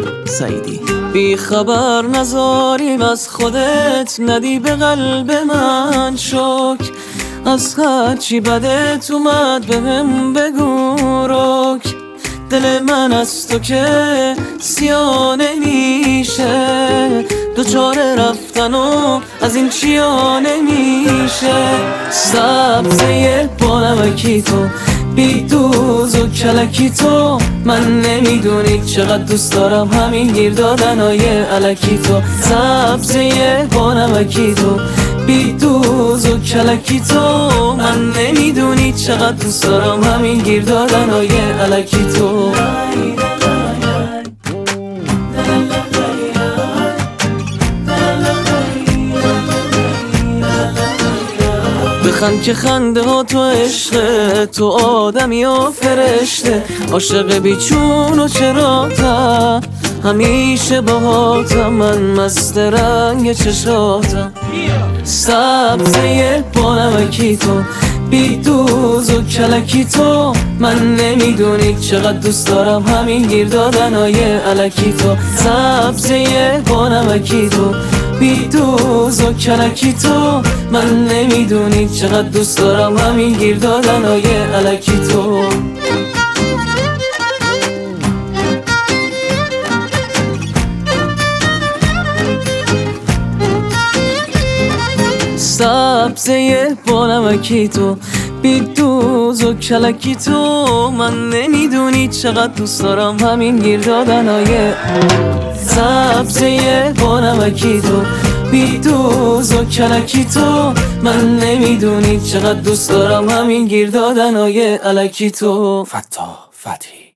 سعیدی. بی خبر نذاریم از خودت، ندی به قلب من شک، از هرچی بدت اومد بهم بگو رک. دل من از تو که سیاه نمیشه، دوچاره رفتن و از این چیا نمیشه. سبزه بانمکی تو، بی دوز و کلکی تو، من نمیدونی چقدر دوست دارم همین گیر دادنای الکی تو. سبزه بانمکی تو، بی دوز و کلکی تو، من نمیدونی چقدر دوست دارم همین گیر دادنای الکی تو. بخند که خنده ها تو عشقه، تو آدمی و فرشته، عاشق بیچون و چراتم، همیشه باهاتم، من مست رنگ چشاتم. سبزه بانمکی تو، بی دوز و کلکی تو، من نمیدونی چقدر دوست دارم همین گیر دادنای الکی تو. سبزه بانمکی تو، بی دوز و کلکی تو، من نمیدونی چقدر دوست دارم همین گیر دادنای الکی تو. سبزه بانمکی تو، بی دوز و کلکی تو، من نمیدونی چقدر دوست دارم همین گیر دادنای. سبزه بانمکی تو، بی دوز و کلکی تو، من نمیدونی چقدر دوست دارم همین گیر دادنای الکی تو. فتاح فتحی.